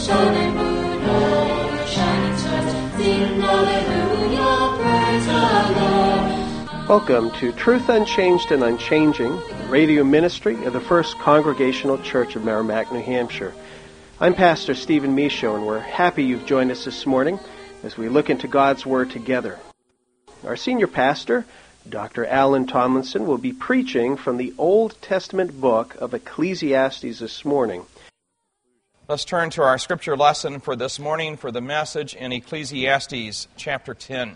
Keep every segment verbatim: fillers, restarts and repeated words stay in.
Shine moon, oh, shining stars, sing hallelujah, praise the Lord. Welcome to Truth Unchanged and Unchanging, the radio ministry of the First Congregational Church of Merrimack, New Hampshire. I'm Pastor Stephen Michaud, and we're happy you've joined us this morning as we look into God's Word together. Our senior pastor, Doctor Alan Tomlinson, will be preaching from the Old Testament book of Ecclesiastes this morning. Let's turn to our scripture lesson for this morning for the message in Ecclesiastes chapter ten.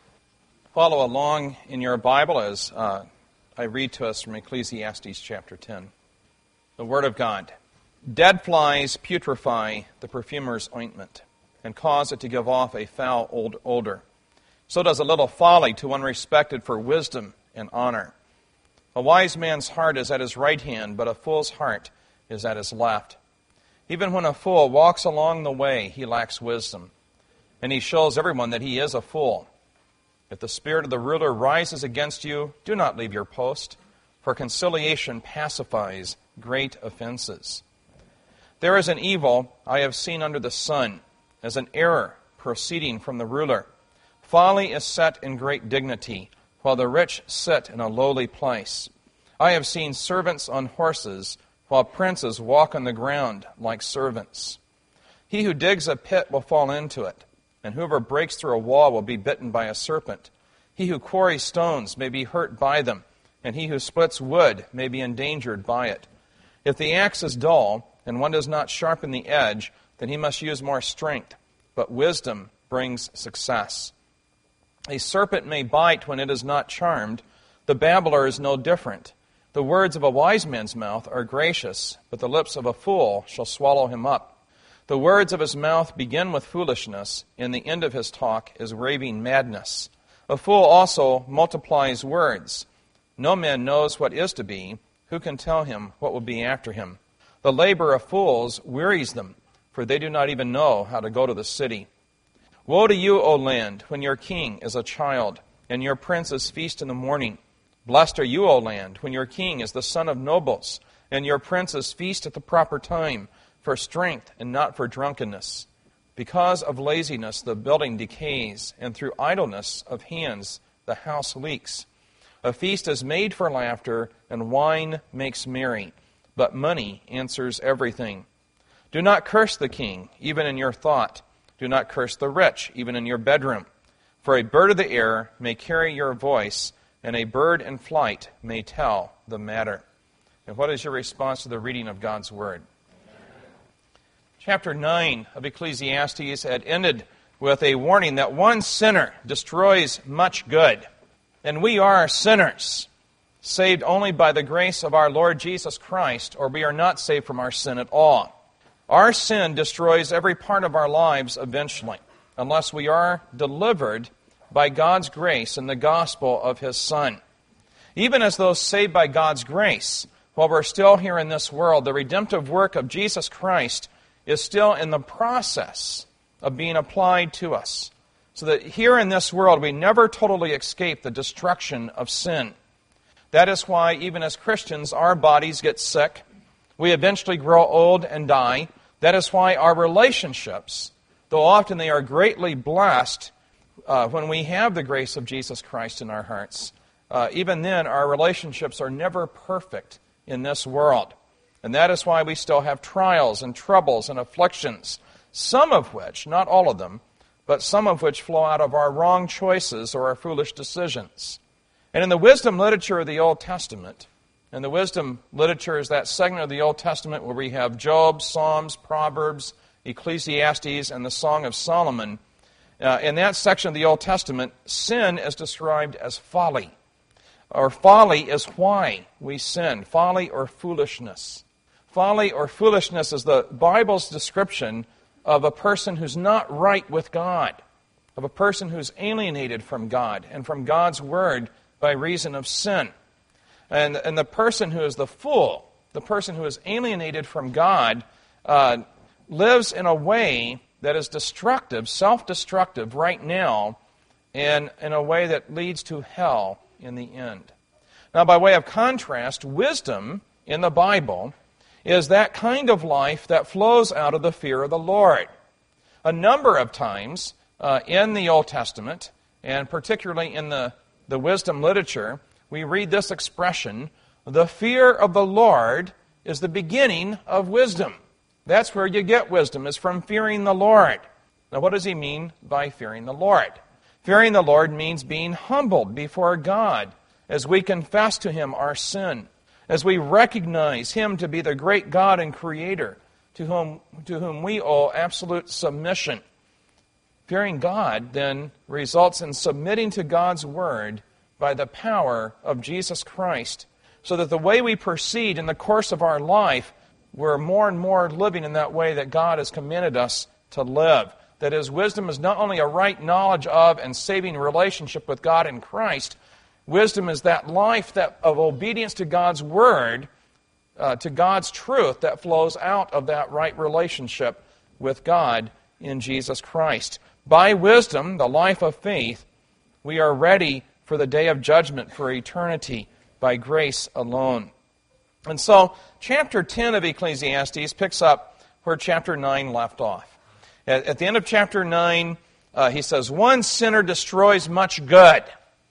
Follow along in your Bible as uh, I read to us from Ecclesiastes chapter ten. The Word of God. Dead flies putrefy the perfumer's ointment and cause it to give off a foul old odor. So does a little folly to one respected for wisdom and honor. A wise man's heart is at his right hand, but a fool's heart is at his left. Even when a fool walks along the way, he lacks wisdom, and he shows everyone that he is a fool. If the spirit of the ruler rises against you, do not leave your post, for conciliation pacifies great offenses. There is an evil I have seen under the sun, as an error proceeding from the ruler. Folly is set in great dignity, while the rich sit in a lowly place. I have seen servants on horses, while princes walk on the ground like servants. He who digs a pit will fall into it, and whoever breaks through a wall will be bitten by a serpent. He who quarries stones may be hurt by them, and he who splits wood may be endangered by it. If the axe is dull, and one does not sharpen the edge, then he must use more strength. But wisdom brings success. A serpent may bite when it is not charmed. The babbler is no different. The words of a wise man's mouth are gracious, but the lips of a fool shall swallow him up. The words of his mouth begin with foolishness, and the end of his talk is raving madness. A fool also multiplies words. No man knows what is to be. Who can tell him what will be after him? The labor of fools wearies them, for they do not even know how to go to the city. Woe to you, O land, when your king is a child, and your princes feast in the morning. Blessed are you, O land, when your king is the son of nobles, and your princes feast at the proper time, for strength and not for drunkenness. Because of laziness the building decays, and through idleness of hands the house leaks. A feast is made for laughter, and wine makes merry, but money answers everything. Do not curse the king, even in your thought. Do not curse the rich, even in your bedroom. For a bird of the air may carry your voice, and a bird in flight may tell the matter. And what is your response to the reading of God's Word? Chapter nine of Ecclesiastes had ended with a warning that one sinner destroys much good. And we are sinners, saved only by the grace of our Lord Jesus Christ, or we are not saved from our sin at all. Our sin destroys every part of our lives eventually, unless we are delivered by God's grace in the gospel of His Son. Even as those saved by God's grace, while we're still here in this world, the redemptive work of Jesus Christ is still in the process of being applied to us, so that here in this world we never totally escape the destruction of sin. That is why, even as Christians, our bodies get sick. We eventually grow old and die. That is why our relationships, though often they are greatly blessed uh, when we have the grace of Jesus Christ in our hearts, uh, even then our relationships are never perfect in this world. And that is why we still have trials and troubles and afflictions, some of which, not all of them, but some of which flow out of our wrong choices or our foolish decisions. And in the wisdom literature of the Old Testament, and the wisdom literature is that segment of the Old Testament where we have Job, Psalms, Proverbs, Ecclesiastes, and the Song of Solomon. Uh, in that section of the Old Testament, sin is described as folly. Or folly is why we sin. Folly or foolishness. Folly or foolishness is the Bible's description of a person who's not right with God, of a person who's alienated from God and from God's Word by reason of sin. And, and the person who is the fool, the person who is alienated from God, uh, lives in a way that is destructive, self-destructive right now, and in a way that leads to hell in the end. Now, by way of contrast, wisdom in the Bible is that kind of life that flows out of the fear of the Lord. A number of times uh, in the Old Testament, and particularly in the, the wisdom literature, we read this expression, the fear of the Lord is the beginning of wisdom. That's where you get wisdom, is from fearing the Lord. Now, what does he mean by fearing the Lord? Fearing the Lord means being humbled before God as we confess to Him our sin, as we recognize Him to be the great God and Creator to whom, to whom we owe absolute submission. Fearing God, then, results in submitting to God's Word by the power of Jesus Christ, so that the way we proceed in the course of our life, we're more and more living in that way that God has commanded us to live. That is, wisdom is not only a right knowledge of and saving relationship with God in Christ, wisdom is that life that of obedience to God's Word, uh, to God's truth that flows out of that right relationship with God in Jesus Christ. By wisdom, the life of faith, we are ready for the day of judgment, for eternity, by grace alone. And so, chapter ten of Ecclesiastes picks up where chapter nine left off. At, at the end of chapter nine, uh, he says, one sinner destroys much good.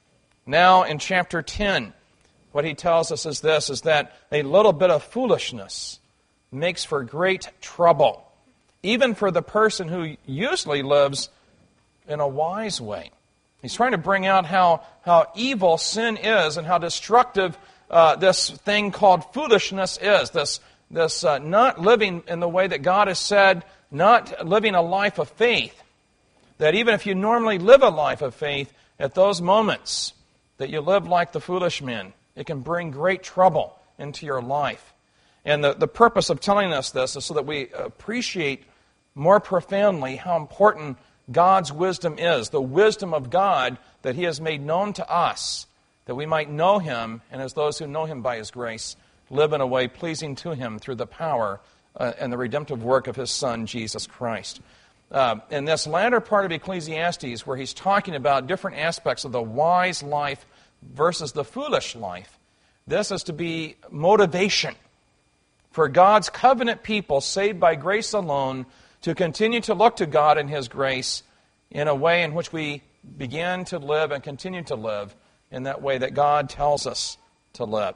Now, in chapter ten, what he tells us is this, is that a little bit of foolishness makes for great trouble, even for the person who usually lives in a wise way. He's trying to bring out how, how evil sin is and how destructive uh, this thing called foolishness is, this, this uh, not living in the way that God has said, not living a life of faith. That even if you normally live a life of faith, at those moments that you live like the foolish men, it can bring great trouble into your life. And the, the purpose of telling us this is so that we appreciate more profoundly how important God's wisdom is, the wisdom of God that He has made known to us, that we might know Him, and as those who know Him by His grace, live in a way pleasing to Him through the power uh, and the redemptive work of His Son, Jesus Christ. Uh, in this latter part of Ecclesiastes, where he's talking about different aspects of the wise life versus the foolish life, this is to be motivation for God's covenant people saved by grace alone to continue to look to God and His grace in a way in which we begin to live and continue to live in that way that God tells us to live.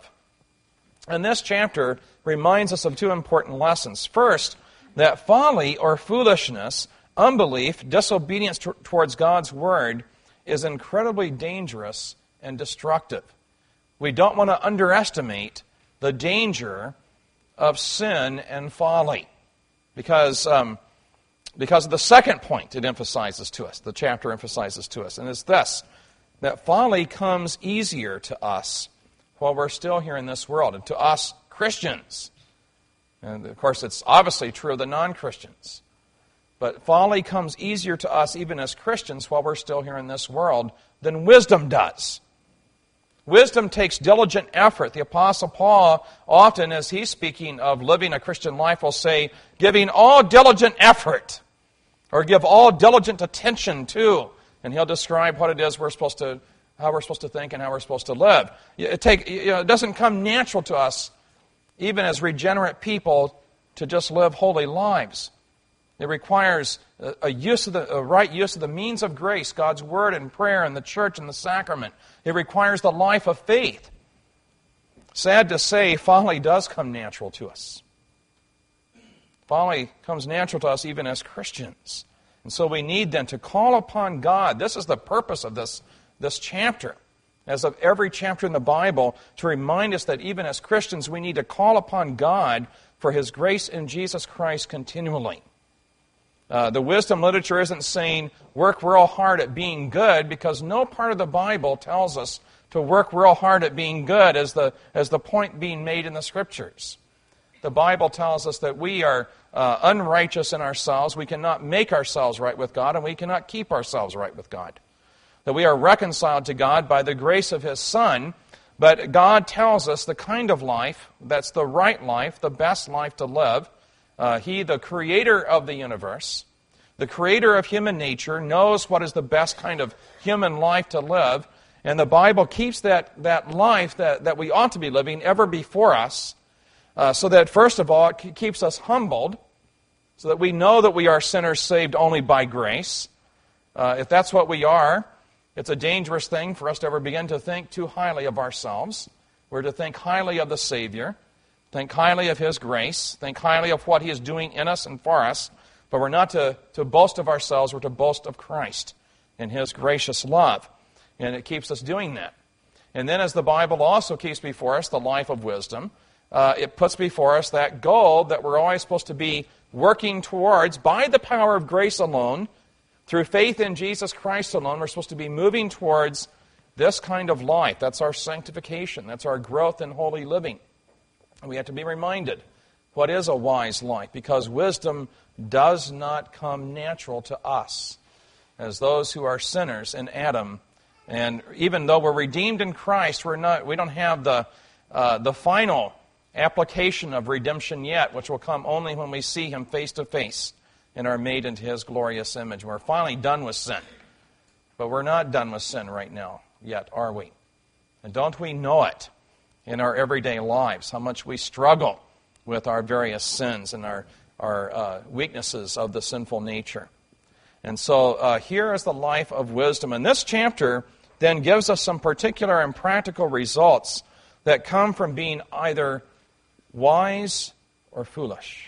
And this chapter reminds us of two important lessons. First, that folly or foolishness, unbelief, disobedience t- towards God's Word is incredibly dangerous and destructive. We don't want to underestimate the danger of sin and folly, because um, because of the second point it emphasizes to us, the chapter emphasizes to us, and it's this, that folly comes easier to us while we're still here in this world, and to us Christians. And of course, it's obviously true of the non-Christians. But folly comes easier to us even as Christians while we're still here in this world than wisdom does. Wisdom takes diligent effort. The Apostle Paul, often as he's speaking of living a Christian life, will say, giving all diligent effort, or give all diligent attention to. And he'll describe what it is we're supposed to, how we're supposed to think and how we're supposed to live. It, take, you know, it doesn't come natural to us, even as regenerate people, to just live holy lives. It requires a, a use of the a right use of the means of grace, God's Word and prayer and the church and the sacrament. It requires the life of faith. Sad to say, folly does come natural to us. Folly comes natural to us even as Christians. And so we need then to call upon God. This is the purpose of this, this chapter, as of every chapter in the Bible, to remind us that even as Christians we need to call upon God for His grace in Jesus Christ continually. Uh, the wisdom literature isn't saying work real hard at being good, because no part of the Bible tells us to work real hard at being good as the, as the point being made in the Scriptures. The Bible tells us that we are uh, unrighteous in ourselves. We cannot make ourselves right with God, and we cannot keep ourselves right with God. That we are reconciled to God by the grace of His Son, but God tells us the kind of life that's the right life, the best life to live. Uh, he, the creator of the universe, the creator of human nature, knows what is the best kind of human life to live, and the Bible keeps that, that life that, that we ought to be living ever before us, Uh, so that, first of all, it keeps us humbled, so that we know that we are sinners saved only by grace. Uh, if that's what we are, it's a dangerous thing for us to ever begin to think too highly of ourselves. We're to think highly of the Savior, think highly of His grace, think highly of what He is doing in us and for us, but we're not to, to boast of ourselves, we're to boast of Christ and His gracious love. And it keeps us doing that. And then as the Bible also keeps before us the life of wisdom, uh, it puts before us that goal that we're always supposed to be working towards by the power of grace alone, through faith in Jesus Christ alone. We're supposed to be moving towards this kind of life. That's our sanctification. That's our growth in holy living. And we have to be reminded what is a wise life, because wisdom does not come natural to us as those who are sinners in Adam. And even though we're redeemed in Christ, we're not, we don't have the, uh, the final application of redemption yet, which will come only when we see Him face to face and are made into His glorious image. We're finally done with sin. But we're not done with sin right now yet, are we? And don't we know it in our everyday lives, how much we struggle with our various sins and our, our uh, weaknesses of the sinful nature. And so uh, here is the life of wisdom. And this chapter then gives us some particular and practical results that come from being either wise or foolish.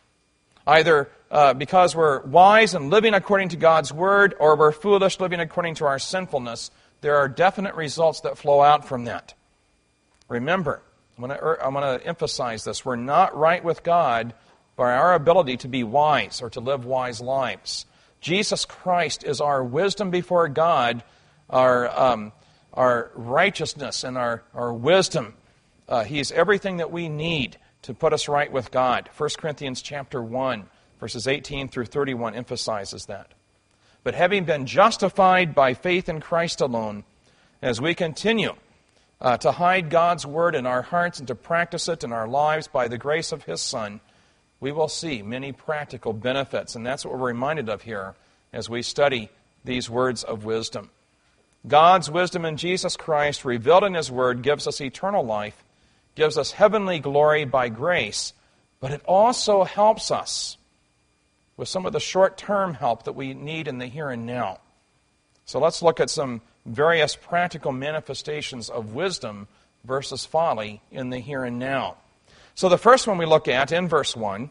Either uh, because we're wise and living according to God's Word, or we're foolish living according to our sinfulness. There are definite results that flow out from that. Remember, I'm going to, I'm going to emphasize this. We're not right with God by our ability to be wise or to live wise lives. Jesus Christ is our wisdom before God, our um, our righteousness and our, our wisdom. Uh, he's everything that we need to put us right with God. First Corinthians chapter one, verses eighteen through thirty-one emphasizes that. But having been justified by faith in Christ alone, as we continue uh, to hide God's Word in our hearts and to practice it in our lives by the grace of His Son, we will see many practical benefits. And that's what we're reminded of here as we study these words of wisdom. God's wisdom in Jesus Christ, revealed in His Word, gives us eternal life, gives us heavenly glory by grace, but it also helps us with some of the short-term help that we need in the here and now. So let's look at some various practical manifestations of wisdom versus folly in the here and now. So the first one we look at in verse one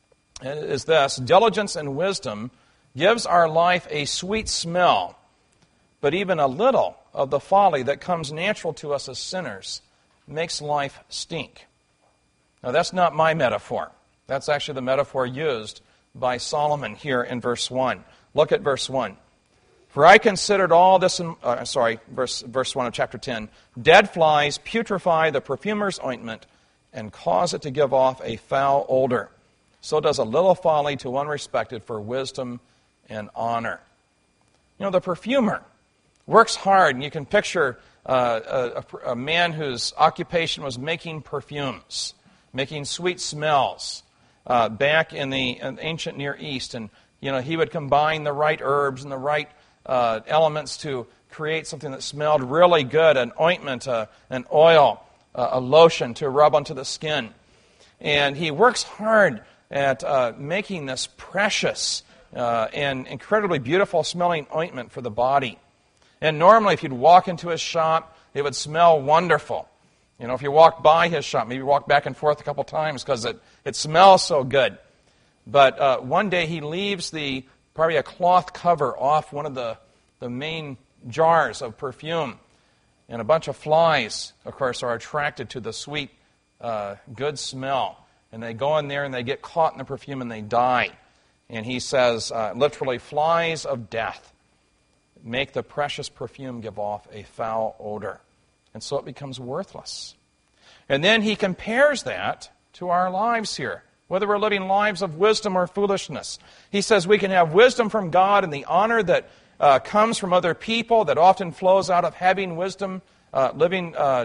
is this: diligence and wisdom gives our life a sweet smell, but even a little of the folly that comes natural to us as sinners makes life stink. Now that's not my metaphor. That's actually the metaphor used by Solomon here in verse one. Look at verse one. For I considered all this, in, uh, sorry, verse, verse one of chapter ten, dead flies putrefy the perfumer's ointment and cause it to give off a foul odor. So does a little folly to one respected for wisdom and honor. You know, the perfumer works hard, and you can picture uh, a, a man whose occupation was making perfumes, making sweet smells uh, back in the, in the ancient Near East. And, you know, he would combine the right herbs and the right uh, elements to create something that smelled really good, an ointment, uh, an oil, uh, a lotion to rub onto the skin. And he works hard at uh, making this precious uh, and incredibly beautiful smelling ointment for the body. And normally if you'd walk into his shop, it would smell wonderful. You know, if you walked by his shop, maybe walk back and forth a couple times because it, it smells so good. But uh, one day he leaves the probably a cloth cover off one of the, the main jars of perfume. And a bunch of flies, of course, are attracted to the sweet, uh, good smell. And they go in there and they get caught in the perfume and they die. And he says, uh, literally, flies of death make the precious perfume give off a foul odor. And so it becomes worthless. And then he compares that to our lives here, whether we're living lives of wisdom or foolishness. He says we can have wisdom from God and the honor that uh, comes from other people that often flows out of having wisdom, uh, living uh,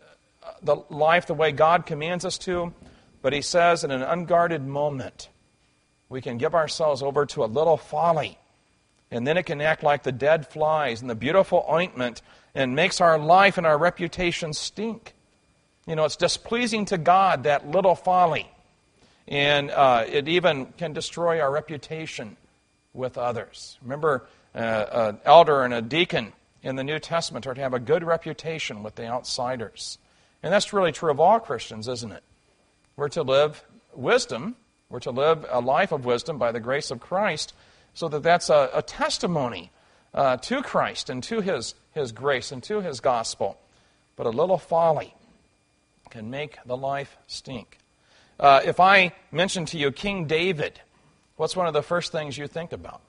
the life the way God commands us to. But he says in an unguarded moment, we can give ourselves over to a little folly. And then it can act like the dead flies and the beautiful ointment and makes our life and our reputation stink. You know, it's displeasing to God, that little folly. And uh, it even can destroy our reputation with others. Remember, uh, an elder and a deacon in the New Testament are to have a good reputation with the outsiders. And that's really true of all Christians, isn't it? We're to live wisdom. We're to live a life of wisdom by the grace of Christ, so that that's a, a testimony uh, to Christ and to His, His grace and to His gospel. But a little folly can make the life stink. Uh, if I mention to you King David, what's one of the first things you think about?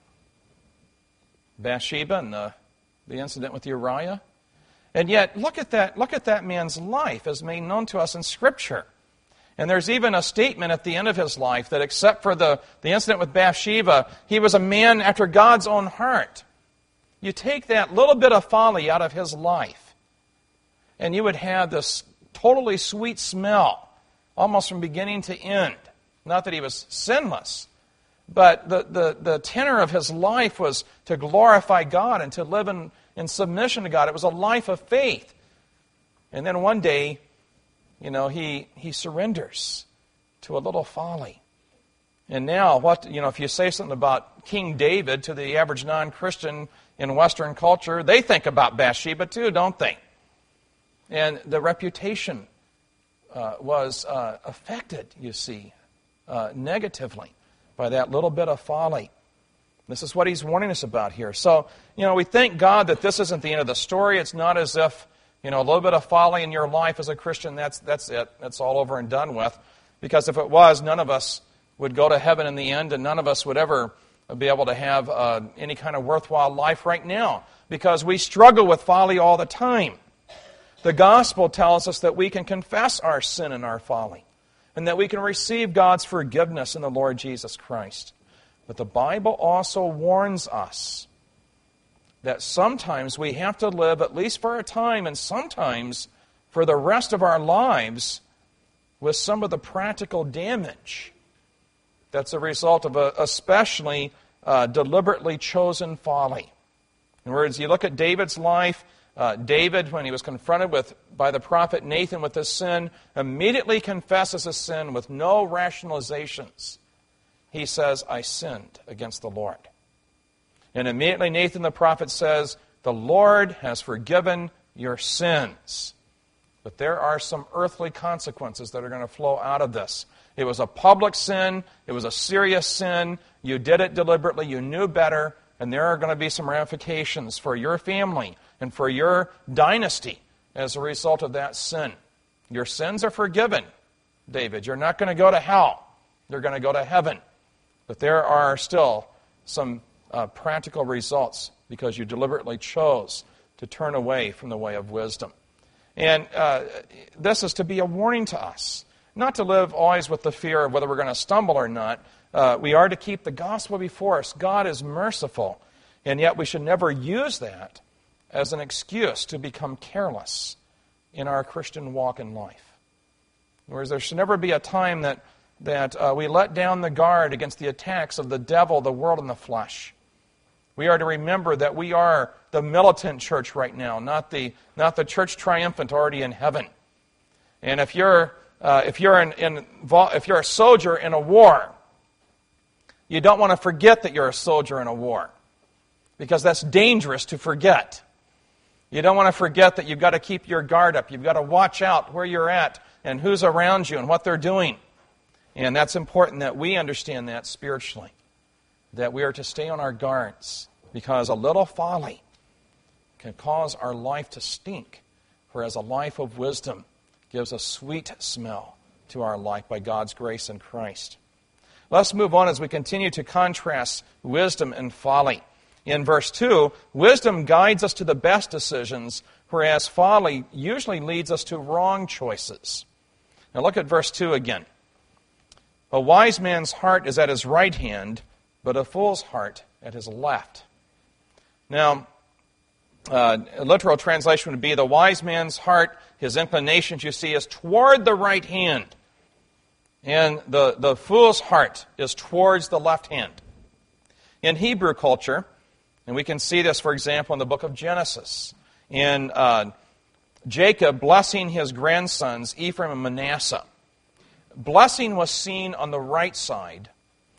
Bathsheba and the, the incident with Uriah? And yet, look at that, look at that man's life as made known to us in Scripture. And there's even a statement at the end of his life that except for the, the incident with Bathsheba, he was a man after God's own heart. You take that little bit of folly out of his life, and you would have this totally sweet smell, almost from beginning to end. Not that he was sinless, but the, the, the tenor of his life was to glorify God and to live in, in submission to God. It was a life of faith. And then one day, you know, he, he surrenders to a little folly. And now, what you know, if you say something about King David to the average non-Christian in Western culture, they think about Bathsheba too, don't they? And the reputation uh, was uh, affected, you see, uh, negatively by that little bit of folly. This is what he's warning us about here. So, you know, we thank God that this isn't the end of the story. It's not as if, you know, a little bit of folly in your life as a Christian, that's that's it. That's all over and done with. Because if it was, none of us would go to heaven in the end, and none of us would ever be able to have uh, any kind of worthwhile life right now. Because we struggle with folly all the time. The gospel tells us that we can confess our sin and our folly, and that we can receive God's forgiveness in the Lord Jesus Christ. But the Bible also warns us that sometimes we have to live, at least for a time, and sometimes for the rest of our lives, with some of the practical damage that's a result of a especially uh, deliberately chosen folly. In other words, you look at David's life. Uh, David, when he was confronted with by the prophet Nathan with his sin, immediately confesses his sin with no rationalizations. He says, I sinned against the Lord. And immediately Nathan the prophet says, the Lord has forgiven your sins. But there are some earthly consequences that are going to flow out of this. It was a public sin. It was a serious sin. You did it deliberately. You knew better. And there are going to be some ramifications for your family and for your dynasty as a result of that sin. Your sins are forgiven, David. You're not going to go to hell. You're going to go to heaven. But there are still some uh, practical results because you deliberately chose to turn away from the way of wisdom. And uh, this is to be a warning to us, not to live always with the fear of whether we're going to stumble or not. Uh, we are to keep the gospel before us. God is merciful, and yet we should never use that as an excuse to become careless in our Christian walk in life. In other words, there should never be a time that, that uh, we let down the guard against the attacks of the devil, the world, and the flesh. We are to remember that we are the militant church right now, not the, not the church triumphant already in heaven. And if you're, uh, if you're, in, in, if you're a soldier in a war, you don't want to forget that you're a soldier in a war, because that's dangerous to forget. You don't want to forget that you've got to keep your guard up. You've got to watch out where you're at and who's around you and what they're doing. And that's important that we understand that spiritually, that we are to stay on our guards, because a little folly can cause our life to stink, whereas a life of wisdom gives a sweet smell to our life by God's grace in Christ. Let's move on as we continue to contrast wisdom and folly. In verse two, wisdom guides us to the best decisions, whereas folly usually leads us to wrong choices. Now look at verse two again. A wise man's heart is at his right hand, but a fool's heart at his left. Now, uh, a literal translation would be, the wise man's heart, his inclinations, you see, is toward the right hand. And the, the fool's heart is towards the left hand. In Hebrew culture, and we can see this, for example, in the book of Genesis. In uh, Jacob blessing his grandsons, Ephraim and Manasseh. Blessing was seen on the right side,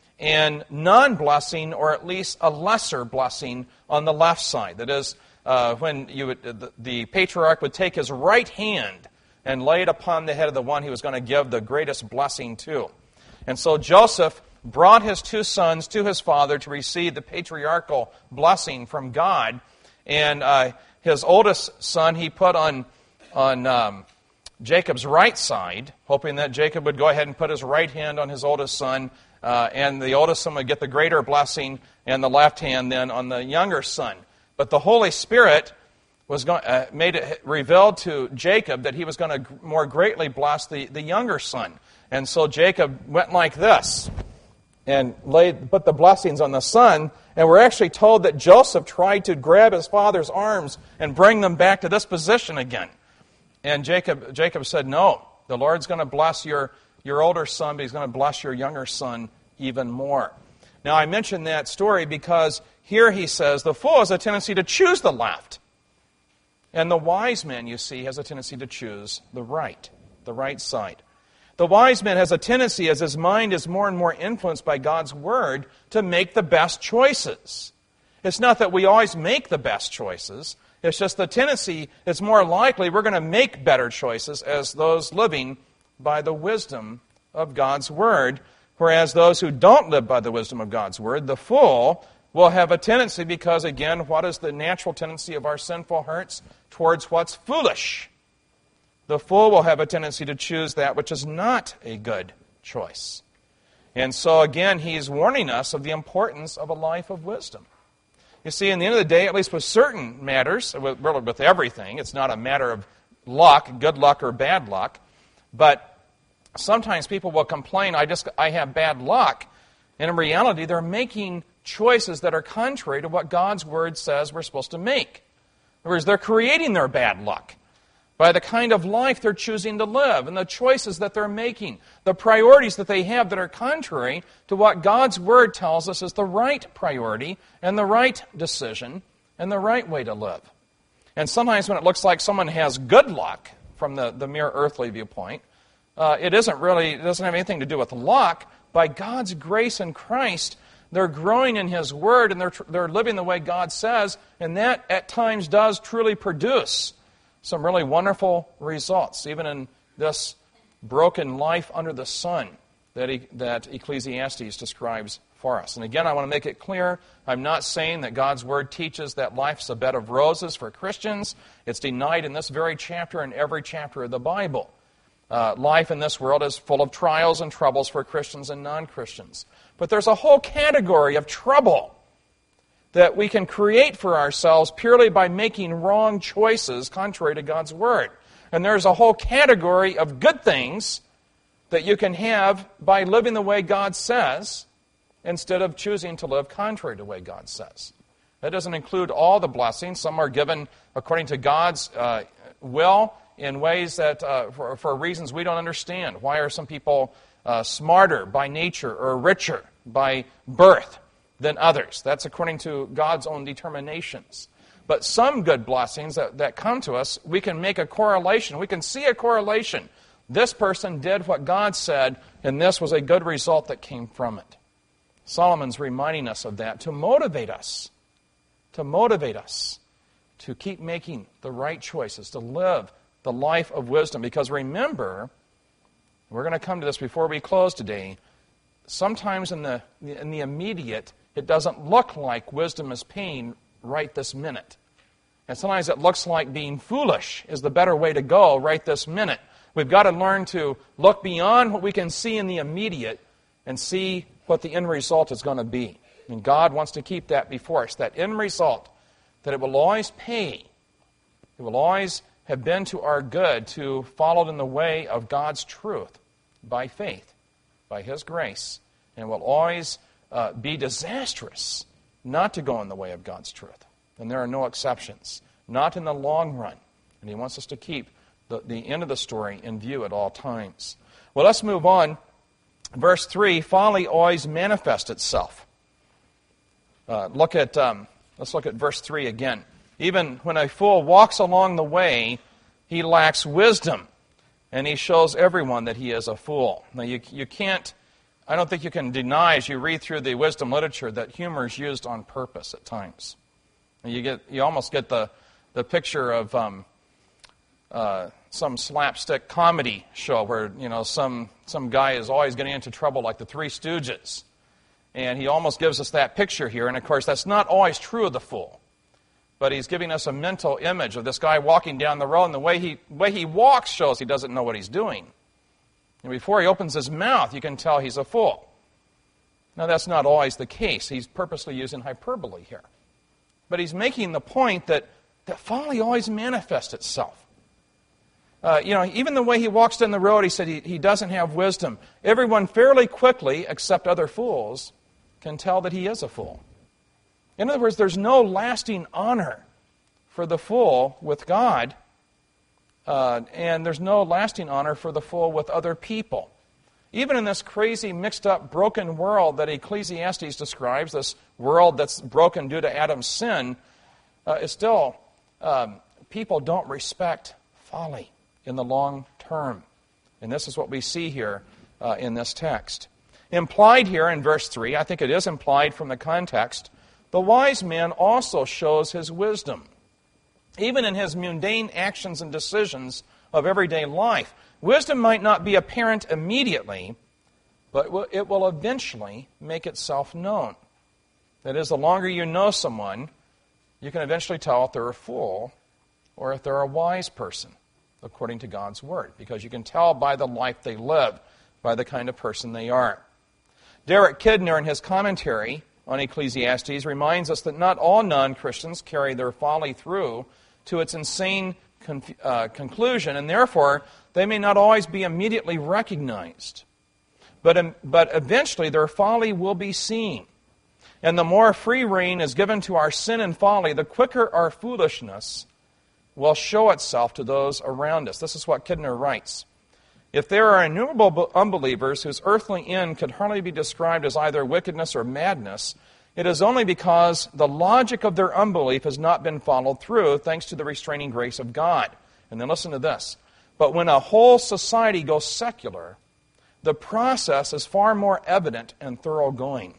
and non-blessing, or at least a lesser blessing, on the left side. That is, uh, when you would, the, the patriarch would take his right hand and lay it upon the head of the one he was going to give the greatest blessing to. And so Joseph brought his two sons to his father to receive the patriarchal blessing from God. And uh, his oldest son he put on, on um, Jacob's right side, hoping that Jacob would go ahead and put his right hand on his oldest son, uh, and the oldest son would get the greater blessing, and the left hand then on the younger son. But the Holy Spirit was going, uh, made it revealed to Jacob that he was going to more greatly bless the, the younger son. And so Jacob went like this and laid put the blessings on the son. And we're actually told that Joseph tried to grab his father's arms and bring them back to this position again. And Jacob Jacob said, no, the Lord's going to bless your, your older son, but he's going to bless your younger son even more. Now, I mention that story because here he says the fool has a tendency to choose the left. And the wise man, you see, has a tendency to choose the right, the right side. The wise man has a tendency, as his mind is more and more influenced by God's Word, to make the best choices. It's not that we always make the best choices. It's just the tendency is more likely we're going to make better choices as those living by the wisdom of God's Word, whereas those who don't live by the wisdom of God's Word, the fool, will have a tendency because, again, what is the natural tendency of our sinful hearts? Towards what's foolish. The fool will have a tendency to choose that which is not a good choice. And so, again, he's warning us of the importance of a life of wisdom. You see, in the end of the day, at least with certain matters, with, really with everything, it's not a matter of luck, good luck or bad luck, but sometimes people will complain, I just I have bad luck, and in reality, they're making choices that are contrary to what God's Word says we're supposed to make. In other words, they're creating their bad luck by the kind of life they're choosing to live and the choices that they're making, the priorities that they have that are contrary to what God's Word tells us is the right priority and the right decision and the right way to live. And sometimes when it looks like someone has good luck from the, the mere earthly viewpoint, uh, it isn't really, it doesn't have anything to do with luck. By God's grace in Christ, they're growing in His Word and they're, they're living the way God says, and that at times does truly produce some really wonderful results, even in this broken life under the sun that, he, that Ecclesiastes describes for us. And again, I want to make it clear, I'm not saying that God's Word teaches that life's a bed of roses for Christians. It's denied in this very chapter and every chapter of the Bible. Uh, life in this world is full of trials and troubles for Christians and non-Christians. But there's a whole category of trouble that we can create for ourselves purely by making wrong choices contrary to God's Word. And there's a whole category of good things that you can have by living the way God says instead of choosing to live contrary to the way God says. That doesn't include all the blessings. Some are given according to God's uh, will in ways that, uh, for, for reasons we don't understand. Why are some people uh, smarter by nature or richer by birth than others? That's according to God's own determinations. But some good blessings that, that come to us, we can make a correlation. We can see a correlation. This person did what God said, and this was a good result that came from it. Solomon's reminding us of that to motivate us, to motivate us to keep making the right choices, to live the life of wisdom. Because remember, we're going to come to this before we close today, sometimes in the in the immediate, it doesn't look like wisdom is paying right this minute. And sometimes it looks like being foolish is the better way to go right this minute. We've got to learn to look beyond what we can see in the immediate and see what the end result is going to be. And God wants to keep that before us, that end result, that it will always pay. It will always have been to our good to follow in the way of God's truth by faith, by His grace. And it will always uh, be disastrous not to go in the way of God's truth. And there are no exceptions, not in the long run. And He wants us to keep the, the end of the story in view at all times. Well, let's move on. Verse three, folly always manifests itself. Uh, look at, um, let's look at verse three again. Even when a fool walks along the way, he lacks wisdom, and he shows everyone that he is a fool. Now, you, you can't, I don't think you can deny as you read through the wisdom literature that humor is used on purpose at times. And you get, you almost get the, the picture of um, uh, some slapstick comedy show where, you know, some, some guy is always getting into trouble like the Three Stooges. And he almost gives us that picture here. And, of course, that's not always true of the fool. But he's giving us a mental image of this guy walking down the road, and the way he, way he walks shows he doesn't know what he's doing. And before he opens his mouth, you can tell he's a fool. Now, that's not always the case. He's purposely using hyperbole here. But he's making the point that, that folly always manifests itself. Uh, you know, even the way he walks down the road, he said he, he doesn't have wisdom. Everyone fairly quickly, except other fools, can tell that he is a fool. In other words, there's no lasting honor for the fool with God, uh, and there's no lasting honor for the fool with other people. Even in this crazy, mixed-up, broken world that Ecclesiastes describes, this world that's broken due to Adam's sin, uh, it's still, um, people don't respect folly in the long term. And this is what we see here uh, in this text. Implied here in verse three, I think it is implied from the context, the wise man also shows his wisdom. Even in his mundane actions and decisions of everyday life, wisdom might not be apparent immediately, but it will eventually make itself known. That is, the longer you know someone, you can eventually tell if they're a fool or if they're a wise person, according to God's Word, because you can tell by the life they live, by the kind of person they are. Derek Kidner, in his commentary on Ecclesiastes, reminds us that not all non-Christians carry their folly through to its insane con- uh, conclusion, and therefore they may not always be immediately recognized. But, um, but eventually their folly will be seen. And the more free rein is given to our sin and folly, the quicker our foolishness will show itself to those around us. This is what Kidner writes. If there are innumerable unbelievers whose earthly end could hardly be described as either wickedness or madness, it is only because the logic of their unbelief has not been followed through, thanks to the restraining grace of God. And then listen to this. But when a whole society goes secular, the process is far more evident and thoroughgoing.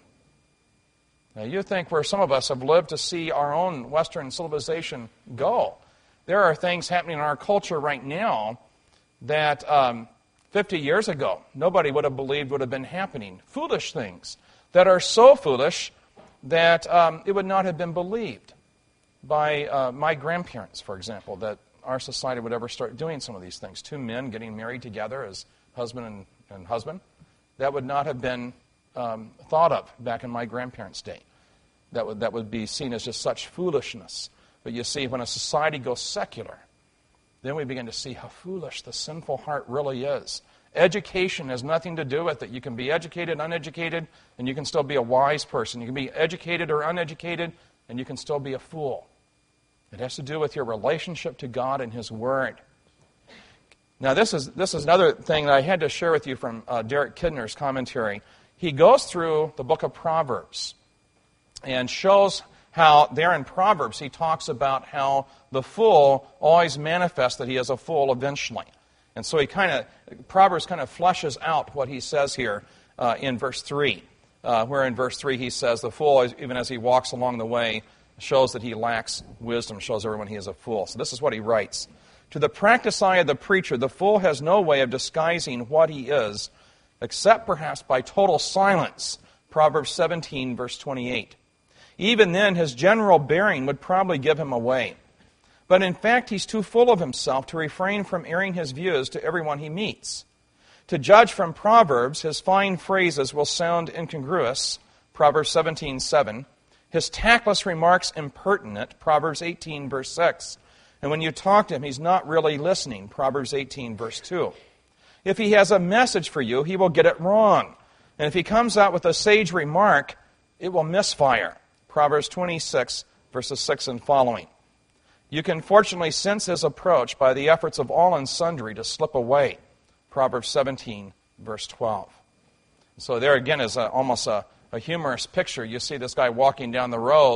Now, you think where some of us have lived to see our own Western civilization go. There are things happening in our culture right now that um, fifty years ago nobody would have believed would have been happening. Foolish things that are so foolish that um, it would not have been believed by uh, my grandparents, for example, that our society would ever start doing some of these things. Two men getting married together as husband and, and husband. That would not have been um, thought of back in my grandparents' day. That would, that would be seen as just such foolishness. But you see, when a society goes secular, then we begin to see how foolish the sinful heart really is. Education has nothing to do with it. You can be educated, uneducated, and you can still be a wise person. You can be educated or uneducated, and you can still be a fool. It has to do with your relationship to God and His Word. Now, this is this is another thing that I had to share with you from uh, Derek Kidner's commentary. He goes through the book of Proverbs and shows how there in Proverbs he talks about how the fool always manifests that he is a fool eventually. And so he kind of, Proverbs kind of fleshes out what he says here uh, in verse three, uh, where in verse three he says, the fool, even as he walks along the way, shows that he lacks wisdom, shows everyone he is a fool. So this is what he writes. To the practiced eye of the preacher, the fool has no way of disguising what he is, except perhaps by total silence. Proverbs seventeen, verse twenty-eight. Even then, his general bearing would probably give him away. But in fact, he's too full of himself to refrain from airing his views to everyone he meets. To judge from Proverbs, his fine phrases will sound incongruous. Proverbs seventeen, seven. His tactless remarks impertinent. Proverbs eighteen, verse six. And when you talk to him, he's not really listening. Proverbs eighteen, verse two. If he has a message for you, he will get it wrong. And if he comes out with a sage remark, it will misfire. Proverbs twenty-six, verses six and following. You can fortunately sense his approach by the efforts of all and sundry to slip away. Proverbs seventeen, verse twelve. So there again is a, almost a, a humorous picture. You see this guy walking down the road,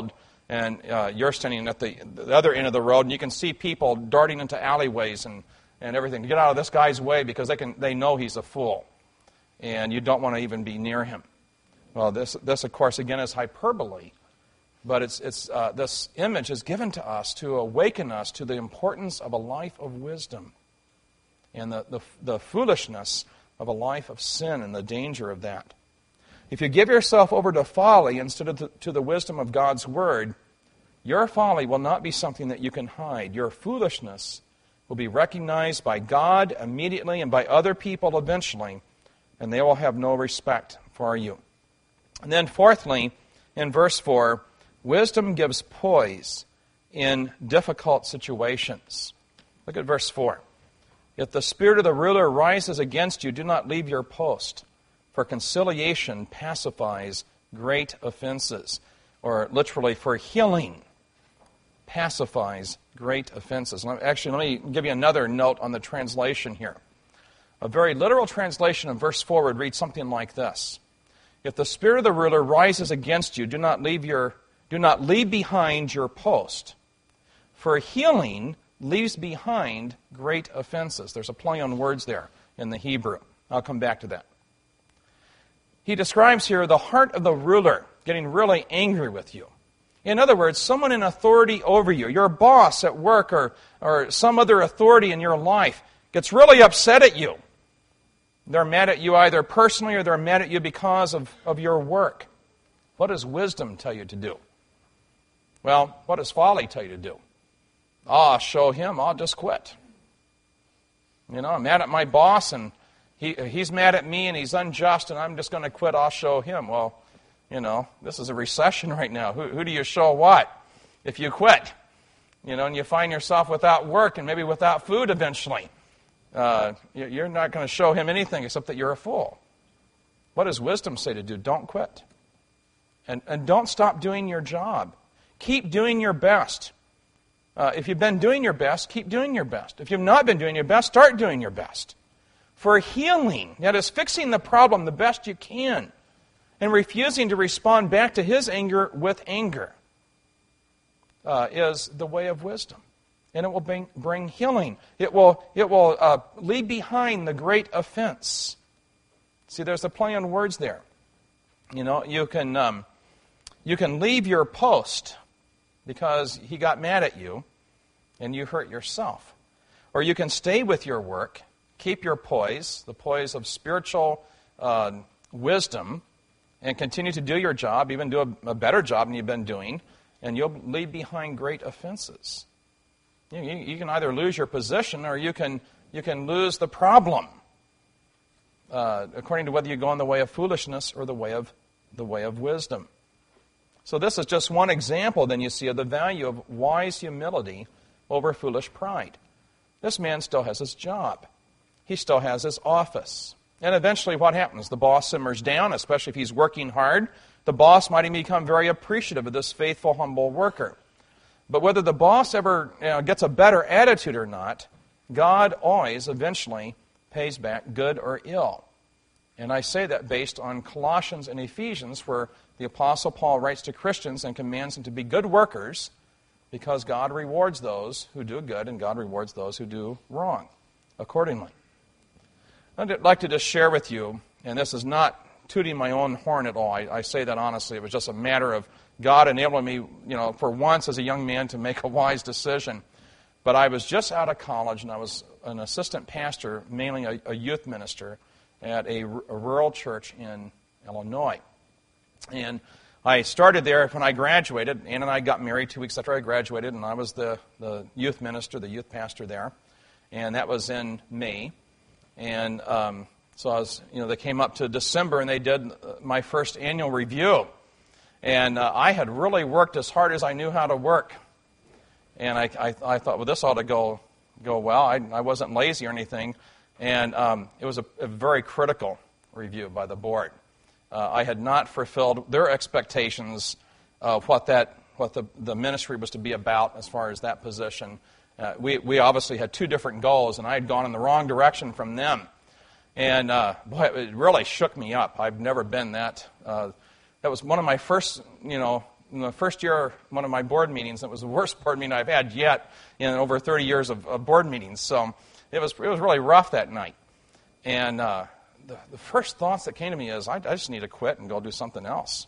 and uh, you're standing at the, the other end of the road, and you can see people darting into alleyways and, and everything to get out of this guy's way because they can they know he's a fool, and you don't want to even be near him. Well, this, this of course, again, is hyperbole, but it's it's uh, this image is given to us to awaken us to the importance of a life of wisdom and the, the, the foolishness of a life of sin and the danger of that. If you give yourself over to folly instead of to, to the wisdom of God's Word, your folly will not be something that you can hide. Your foolishness will be recognized by God immediately and by other people eventually, and they will have no respect for you. And then fourthly, in verse four, wisdom gives poise in difficult situations. Look at verse four. If the spirit of the ruler rises against you, do not leave your post, for conciliation pacifies great offenses. Or literally, for healing pacifies great offenses. Actually, let me give you another note on the translation here. A very literal translation of verse four would read something like this. If the spirit of the ruler rises against you, do not leave your do not leave behind your post. For healing leaves behind great offenses. There's a play on words there in the Hebrew. I'll come back to that. He describes here the heart of the ruler getting really angry with you. In other words, someone in authority over you, your boss at work or, or some other authority in your life, gets really upset at you. They're mad at you either personally or they're mad at you because of, of your work. What does wisdom tell you to do? Well, what does folly tell you to do? Oh, I'll show him, I'll just quit. You know, I'm mad at my boss and he he's mad at me and he's unjust and I'm just going to quit, I'll show him. Well, you know, this is a recession right now. Who, who do you show what if you quit? You know, and you find yourself without work and maybe without food eventually. Uh, you're not going to show him anything except that you're a fool. What does wisdom say to do? Don't quit. And, and don't stop doing your job. Keep doing your best. Uh, if you've been doing your best, keep doing your best. If you've not been doing your best, start doing your best. For healing, that is fixing the problem the best you can and refusing to respond back to his anger with anger, uh, is the way of wisdom. And it will bring, bring healing. It will, it will uh, leave behind the great offense. See, there's a play on words there. You know, you can um, you can leave your post because he got mad at you and you hurt yourself. Or you can stay with your work, keep your poise, the poise of spiritual uh, wisdom, and continue to do your job, even do a, a better job than you've been doing, and you'll leave behind great offenses. You, you, you can either lose your position or you can you can lose the problem, uh, according to whether you go in the way of foolishness or the way of the way of wisdom. So this is just one example, then you see, of the value of wise humility over foolish pride. This man still has his job. He still has his office. And eventually what happens? The boss simmers down, especially if he's working hard. The boss might even become very appreciative of this faithful, humble worker. But whether the boss ever you know, gets a better attitude or not, God always eventually pays back good or ill. And I say that based on Colossians and Ephesians, where the Apostle Paul writes to Christians and commands them to be good workers because God rewards those who do good and God rewards those who do wrong accordingly. I'd like to just share with you, and this is not tooting my own horn at all. I, I say that honestly. It was just a matter of God enabling me, you know, for once as a young man to make a wise decision. But I was just out of college, and I was an assistant pastor, mainly a, a youth minister, at a, a rural church in Illinois. And I started there when I graduated. Ann and I got married two weeks after I graduated, and I was the, the youth minister, the youth pastor there. And that was in May. And um, so I was, you know, they came up to December, and they did my first annual review. And uh, I had really worked as hard as I knew how to work. And I, I, I thought, well, this ought to go go well. I, I wasn't lazy or anything. And um, it was a, a very critical review by the board. Uh, I had not fulfilled their expectations of what that what the, the ministry was to be about as far as that position. Uh, we, we obviously had two different goals, and I had gone in the wrong direction from them. And uh, boy, it really shook me up. I've never been that. Uh, that was one of my first, you know, in the first year, one of my board meetings, it was the worst board meeting I've had yet in over thirty years of, of board meetings. So it was it was really rough that night. And uh, the, the first thoughts that came to me is, I, I just need to quit and go do something else.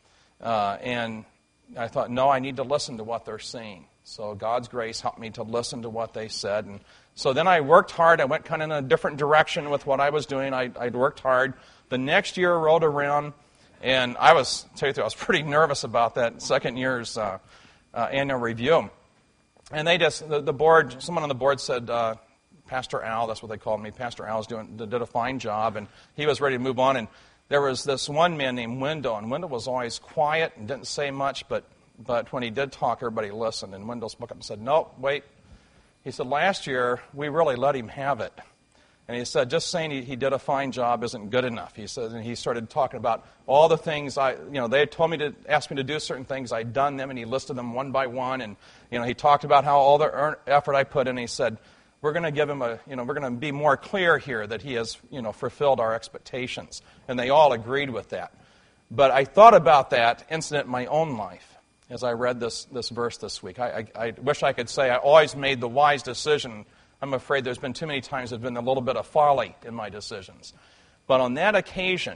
Uh, and I thought, no, I need to listen to what they're saying. So God's grace helped me to listen to what they said. And so then I worked hard. I went kind of in a different direction with what I was doing. I, I'd worked hard. The next year rolled around, and I was, tell you the truth, I was pretty nervous about that second year's uh, uh, annual review. And they just, the, the board, someone on the board said, uh, Pastor Al, that's what they called me, Pastor Al's doing, did a fine job, and he was ready to move on. And there was this one man named Wendell, and Wendell was always quiet and didn't say much, but but when he did talk, everybody listened. And Wendell spoke up and said, no, wait. He said, last year, we really let him have it. And he said, just saying he, he did a fine job isn't good enough. He said, and he started talking about all the things I, you know, they had told me to, ask me to do certain things. I'd done them, and he listed them one by one. And, you know, he talked about how all the earn, effort I put in. He said, we're going to give him a, you know, we're going to be more clear here that he has, you know, fulfilled our expectations. And they all agreed with that. But I thought about that incident in my own life as I read this, this verse this week. I, I, I wish I could say I always made the wise decision. I'm afraid there's been too many times there's been a little bit of folly in my decisions. But on that occasion,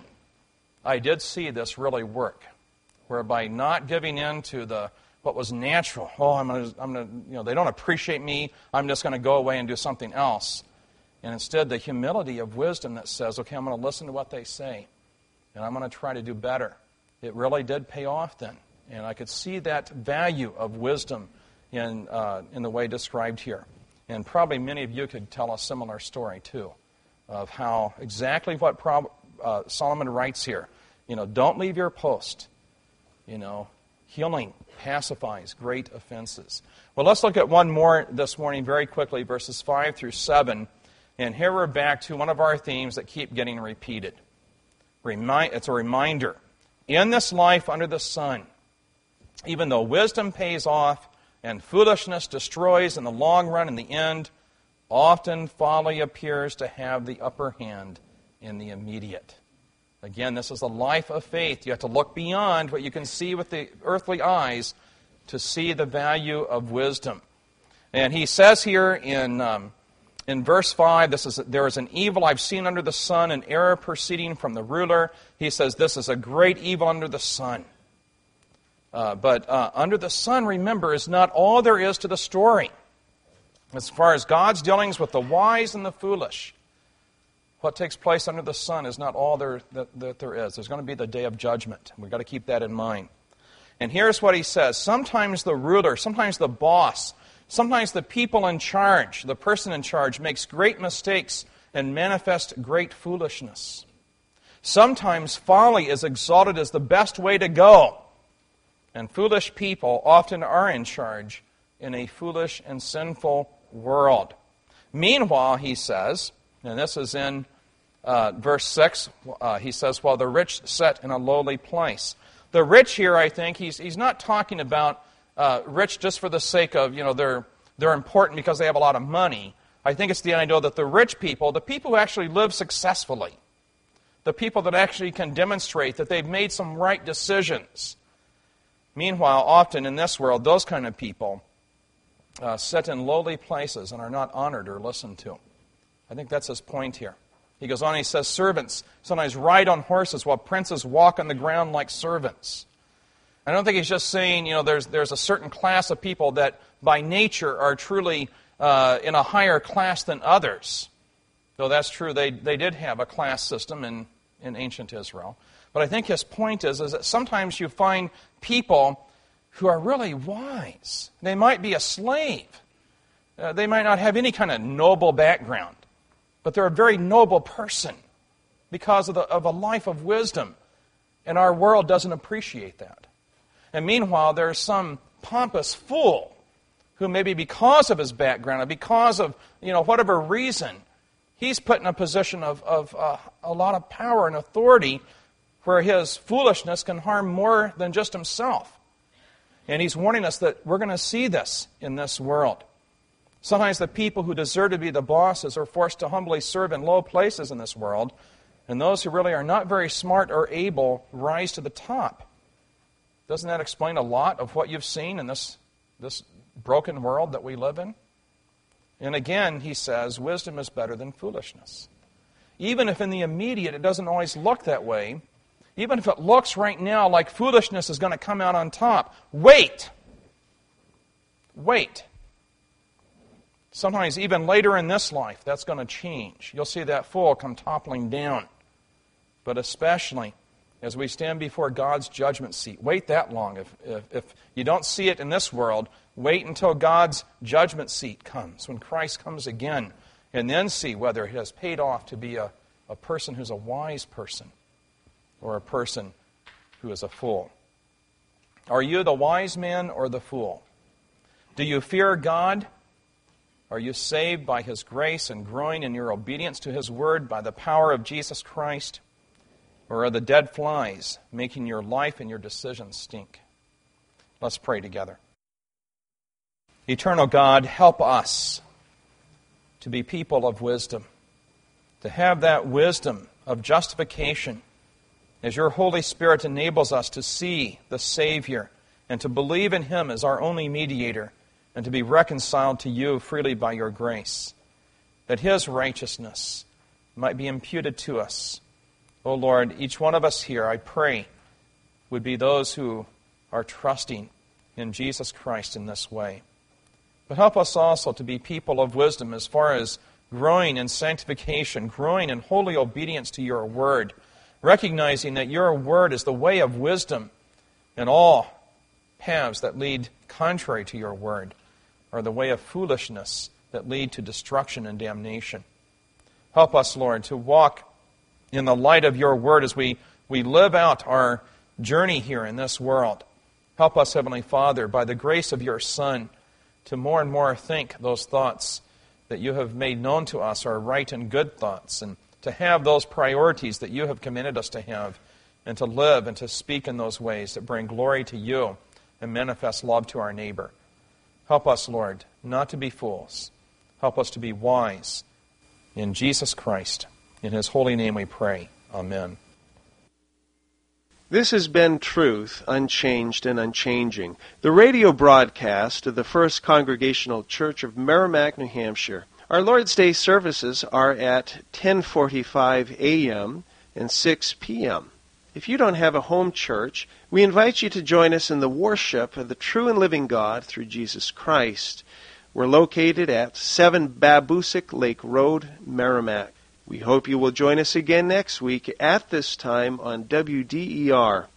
I did see this really work, whereby not giving in to the what was natural. Oh, I'm going to, I'm going to, you know, they don't appreciate me. I'm just going to go away and do something else. And instead, the humility of wisdom that says, okay, I'm going to listen to what they say, and I'm going to try to do better. It really did pay off then. And I could see that value of wisdom in uh, in the way described here. And probably many of you could tell a similar story, too, of how exactly what Pro- uh, Solomon writes here. You know, don't leave your post. You know, healing pacifies great offenses. Well, let's look at one more this morning very quickly, verses five through seven. And here we're back to one of our themes that keep getting repeated. Remind, it's a reminder. In this life under the sun, even though wisdom pays off and foolishness destroys in the long run in the end, often folly appears to have the upper hand in the immediate. Again, this is a life of faith. You have to look beyond what you can see with the earthly eyes to see the value of wisdom. And he says here in um, in verse five, this is there is an evil I've seen under the sun, an error proceeding from the ruler. He says this is a great evil under the sun. Uh, but uh, under the sun, remember, is not all there is to the story. As far as God's dealings with the wise and the foolish, what takes place under the sun is not all there that, that there is. There's going to be the day of judgment. We've got to keep that in mind. And here's what he says. Sometimes the ruler, sometimes the boss, sometimes the people in charge, the person in charge, makes great mistakes and manifests great foolishness. Sometimes folly is exalted as the best way to go. And foolish people often are in charge in a foolish and sinful world. Meanwhile, he says, and this is in uh, verse six, uh, he says, while the rich sit in a lowly place. The rich here, I think, he's he's not talking about uh, rich just for the sake of, you know, they're, they're important because they have a lot of money. I think it's the idea that the rich people, the people who actually live successfully, the people that actually can demonstrate that they've made some right decisions. Meanwhile, often in this world, those kind of people uh, sit in lowly places and are not honored or listened to. I think that's his point here. He goes on and he says, servants sometimes ride on horses while princes walk on the ground like servants. I don't think he's just saying, you know, there's there's a certain class of people that by nature are truly uh, in a higher class than others. Though that's true, they, they did have a class system in, in ancient Israel. But I think his point is, is that sometimes you find people who are really wise. They might be a slave. Uh, they might not have any kind of noble background. But they're a very noble person because of, the, of a life of wisdom. And our world doesn't appreciate that. And meanwhile, there's some pompous fool who maybe because of his background, or because of, you know, whatever reason, he's put in a position of, of uh, a lot of power and authority where his foolishness can harm more than just himself. And he's warning us that we're going to see this in this world. Sometimes the people who deserve to be the bosses are forced to humbly serve in low places in this world, and those who really are not very smart or able rise to the top. Doesn't that explain a lot of what you've seen in this, this broken world that we live in? And again, he says, wisdom is better than foolishness. Even if in the immediate it doesn't always look that way, even if it looks right now like foolishness is going to come out on top, wait. Wait. Sometimes even later in this life, that's going to change. You'll see that fool come toppling down. But especially as we stand before God's judgment seat, wait that long. If, if, if you don't see it in this world, wait until God's judgment seat comes, when Christ comes again, and then see whether it has paid off to be a, a person who's a wise person or a person who is a fool. Are you the wise man or the fool? Do you fear God? Are you saved by His grace and growing in your obedience to His word by the power of Jesus Christ? Or are the dead flies making your life and your decisions stink? Let's pray together. Eternal God, help us to be people of wisdom, to have that wisdom of justification as your Holy Spirit enables us to see the Savior and to believe in Him as our only mediator and to be reconciled to you freely by your grace, that His righteousness might be imputed to us. O Lord, each one of us here, I pray, would be those who are trusting in Jesus Christ in this way. But help us also to be people of wisdom as far as growing in sanctification, growing in holy obedience to your word, recognizing that your word is the way of wisdom, and all paths that lead contrary to your word are the way of foolishness that lead to destruction and damnation. Help us, Lord, to walk in the light of your word as we, we live out our journey here in this world. Help us, Heavenly Father, by the grace of your Son, to more and more think those thoughts that you have made known to us are right and good thoughts, and to have those priorities that you have commanded us to have, and to live and to speak in those ways that bring glory to you and manifest love to our neighbor. Help us, Lord, not to be fools. Help us to be wise. In Jesus Christ, in His holy name we pray. Amen. This has been Truth, Unchanged and Unchanging, the radio broadcast of the First Congregational Church of Merrimack, New Hampshire. Our Lord's Day services are at ten forty-five a.m. and six p.m. If you don't have a home church, we invite you to join us in the worship of the true and living God through Jesus Christ. We're located at seven Babusick Lake Road, Merrimack. We hope you will join us again next week at this time on W D E R.